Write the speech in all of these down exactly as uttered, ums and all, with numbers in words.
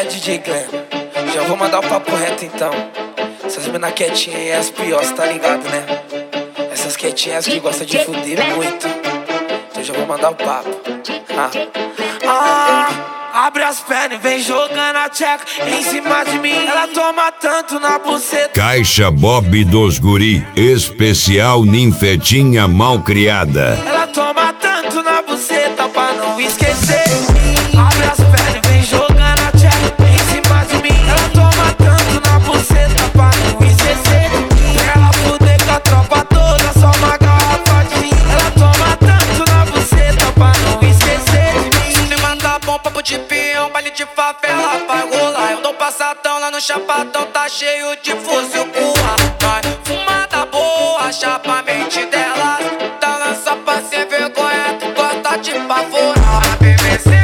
D J Glenn, já vou mandar o papo reto então. Essas mina quietinhas e as piores, tá ligado, né? Essas quietinhas que gostam de fuder muito. Então já vou mandar o papo. Ah, ah, abre as pernas e vem jogando a tcheca em cima de mim. Ela toma tanto na buceta. Caixa Bob dos Guri, especial ninfetinha mal criada. Ela toma tanto na buceta pra não esquecer de mim. Abre as pernas e vem jogando a tcheca em cima de mim. Ela toma tanto na buceta pra não esquecer de mim. Pra ela fuder com a tropa toda, só uma garrafa de gin. Ela toma tanto na buceta pra não esquecer de mim. Me manda bom papo de peão, baile de favela vai rolar. Eu dou passadão lá no chapadão, tá cheio de fuzil curra. Vai fumada boa, chapa a mente dela. Tá lança pra ser vergonha, tu gosta de pavorar. A B B C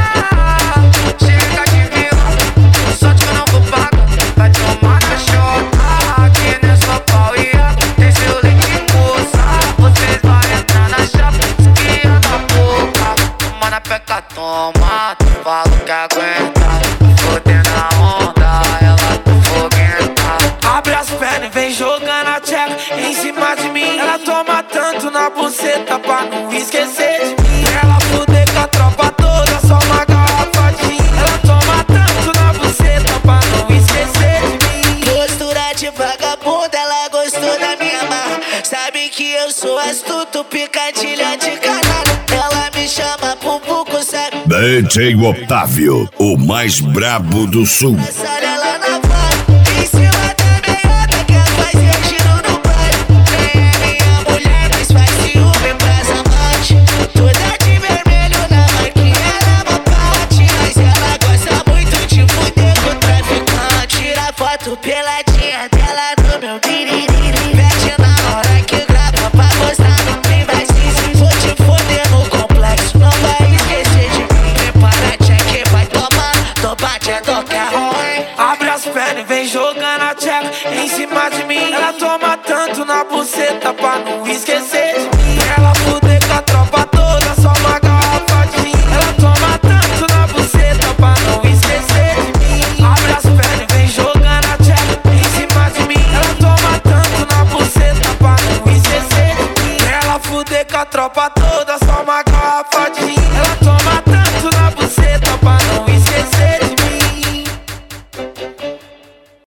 tá, chega de vilão. Só te não vou pagar, vai tomar cachorro. Aqui nessa pauia tem seu leite moça. Vocês vão entrar na chapa, esquia na boca. Toma na peca, toma, tu fala que aguenta. Foder na onda, ela tá foguenta. Abre as pernas e vem jogando a tcheca em cima de mim. Ela toma tanto na buceta pra não esquecer de mim. Ela fuder com a tropa toda, só uma garrafa de gin. Ela toma tanto na buceta pra não esquecer de mim. Postura de vagabunda, ela gostou da minha marra. Sabe que eu sou astuto, picadilha de canalha. Ela me chama pro buco, sabe? D J Otávio, o mais brabo do sul. Olha ela na foto, em cima da meiota, quer fazer giro no baile. Nem é minha mulher, mas faz ciúme pras amantes. Toda de vermelho na maquinha, ela é uma parte. Mas ela gosta muito de fuder com o traficante. Tira foto peladinha dela no meu biririri. Mete na hora que grava pra postar no privacy. Vou te foder no complexo, não vai esquecer de mim. Prepara, check, vai tomar, tô batendo que é ruim. Abre as pernas e vem jogando a tcheca em cima de mim. Ela toma tanto na buceta pra não esquecer de mim. Ela fuder com a tropa toda, só uma garrafa de gin. Ela toma tanto na buceta pra não esquecer de mim. Abre as pernas e vem jogando a tcheca em cima de mim. Ela toma tanto na buceta pra não esquecer de mim. Ela fuder com a tropa toda.